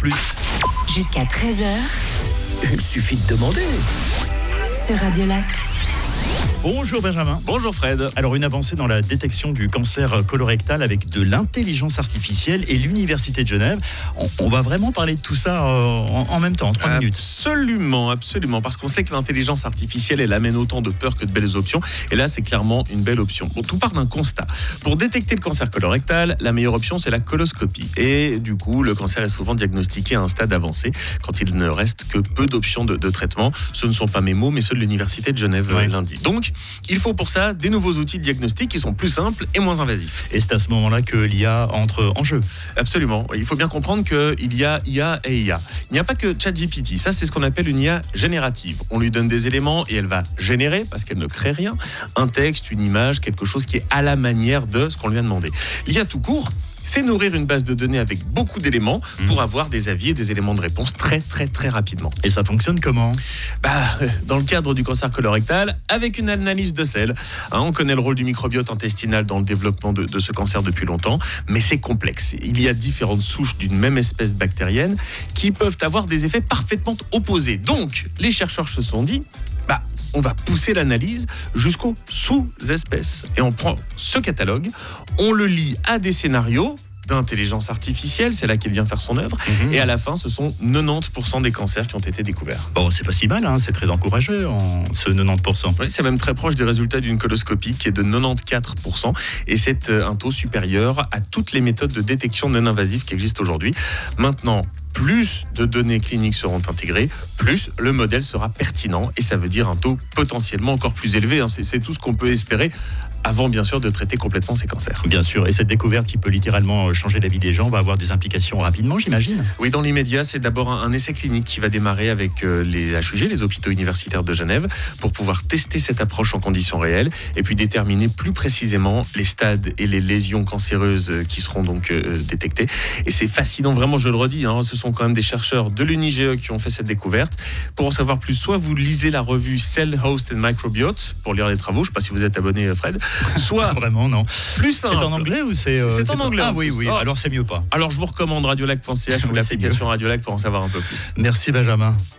plus. Jusqu'à 13h Il suffit de demander. sur Radio Lac. Bonjour Benjamin. Bonjour Fred. Alors une avancée dans la détection du cancer colorectal avec de l'intelligence artificielle et l'Université de Genève. On va vraiment parler de tout ça en même temps, en 3 minutes. Absolument, parce qu'on sait que l'intelligence artificielle, elle amène autant de peur que de belles options. Et là, c'est clairement une belle option. Bon, tout part d'un constat. Pour détecter le cancer colorectal, la meilleure option, c'est la coloscopie. Et du coup, le cancer est souvent diagnostiqué à un stade avancé, quand il ne reste que peu d'options de traitement. Ce ne sont pas mes mots, mais ceux de l'Université de Genève lundi. Donc, il faut pour ça des nouveaux outils de diagnostic qui sont plus simples et moins invasifs. Et c'est à ce moment-là que l'IA entre en jeu. Absolument. Il faut bien comprendre qu'il y a IA et IA. Il n'y a pas que ChatGPT. Ça, c'est ce qu'on appelle une IA générative. On lui donne des éléments et elle va générer, parce qu'elle ne crée rien, un texte, une image, quelque chose qui est à la manière de ce qu'on lui a demandé. L'IA tout court, c'est nourrir une base de données avec beaucoup d'éléments pour avoir des avis et des éléments de réponse très rapidement. Et ça fonctionne comment ? Dans le cadre du cancer colorectal, avec une analyse de sel. On connaît le rôle du microbiote intestinal dans le développement de ce cancer depuis longtemps, mais c'est complexe. Il y a différentes souches d'une même espèce bactérienne qui peuvent avoir des effets parfaitement opposés. Donc, les chercheurs se sont dit, on va pousser l'analyse jusqu'aux sous-espèces. Et on prend ce catalogue, on le lie à des scénarios d'intelligence artificielle, c'est là qu'elle vient faire son œuvre, et à la fin, ce sont 90% des cancers qui ont été découverts. Bon, c'est pas si mal, c'est très encourageux, ce 90%. Oui, c'est même très proche des résultats d'une coloscopie qui est de 94%, et c'est un taux supérieur à toutes les méthodes de détection non invasive qui existent aujourd'hui. Maintenant, plus de données cliniques seront intégrées, plus le modèle sera pertinent, et ça veut dire un taux potentiellement encore plus élevé. C'est tout ce qu'on peut espérer avant, bien sûr, de traiter complètement ces cancers. Bien sûr, et cette découverte qui peut littéralement changer la vie des gens va avoir des implications rapidement, j'imagine. Oui, dans l'immédiat, c'est d'abord un essai clinique qui va démarrer avec les HUG, les hôpitaux universitaires de Genève, pour pouvoir tester cette approche en conditions réelles, et puis déterminer plus précisément les stades et les lésions cancéreuses qui seront donc détectées. Et c'est fascinant, vraiment, je le redis, ce sont quand même des chercheurs de l'UniGE qui ont fait cette découverte. Pour en savoir plus, soit vous lisez la revue Cell, Host and Microbiote pour lire les travaux, je ne sais pas si vous êtes abonné, Fred, soit vraiment non. Plus simple. C'est en anglais ou c'est en anglais. Ah oui, alors c'est mieux pas. Alors je vous recommande radiolac.ch ou l'application Radiolac pour en savoir un peu plus. Merci Benjamin.